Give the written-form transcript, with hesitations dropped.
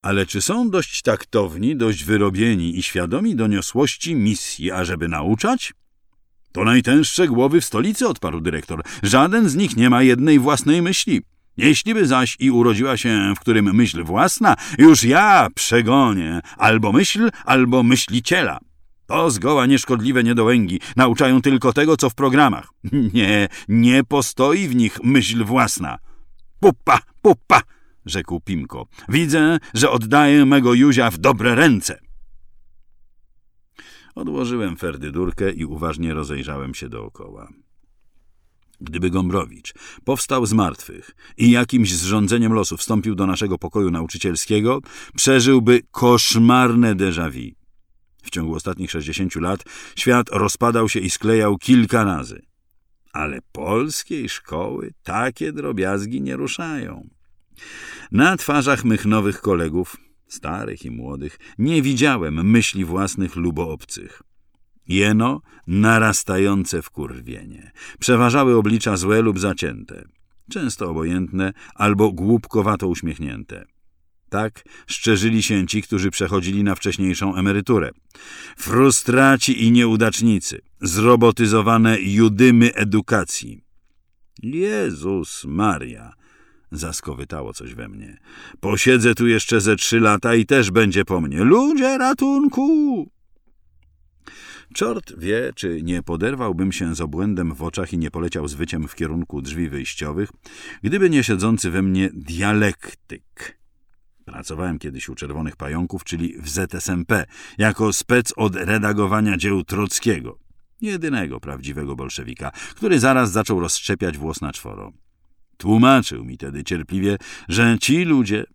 Ale czy są dość taktowni, dość wyrobieni i świadomi doniosłości misji, ażeby nauczać? To najtęższe głowy w stolicy, odparł dyrektor. Żaden z nich nie ma jednej własnej myśli. Jeśliby zaś i urodziła się w którym myśl własna, już ja przegonię albo myśliciela. To zgoła nieszkodliwe niedołęgi. Nauczają tylko tego, co w programach. Nie postoi w nich myśl własna. Pupa, rzekł Pimko. Widzę, że oddaję mego Józia w dobre ręce. Odłożyłem ferdydurkę i uważnie rozejrzałem się dookoła. Gdyby Gombrowicz powstał z martwych i jakimś zrządzeniem losu wstąpił do naszego pokoju nauczycielskiego, przeżyłby koszmarne déjà vu. W ciągu ostatnich 60 lat świat rozpadał się i sklejał kilka razy. Ale polskiej szkoły takie drobiazgi nie ruszają. Na twarzach mych nowych kolegów, starych i młodych, nie widziałem myśli własnych lub obcych. Jeno narastające wkurwienie. Przeważały oblicza złe lub zacięte, często obojętne albo głupkowato uśmiechnięte. Tak szczerzyli się ci, którzy przechodzili na wcześniejszą emeryturę. Frustraci i nieudacznicy, zrobotyzowane judymy edukacji. Jezus Maria! Zaskowytało coś we mnie. Posiedzę tu jeszcze ze 3 lata i też będzie po mnie. Ludzie, ratunku! Czort wie, czy nie poderwałbym się z obłędem w oczach i nie poleciał z wyciem w kierunku drzwi wyjściowych, gdyby nie siedzący we mnie dialektyk. Pracowałem kiedyś u Czerwonych Pająków, czyli w ZSMP, jako spec od redagowania dzieł Trockiego, jedynego prawdziwego bolszewika, który zaraz zaczął rozszczepiać włos na czworo. Tłumaczył mi tedy cierpliwie, że ci ludzie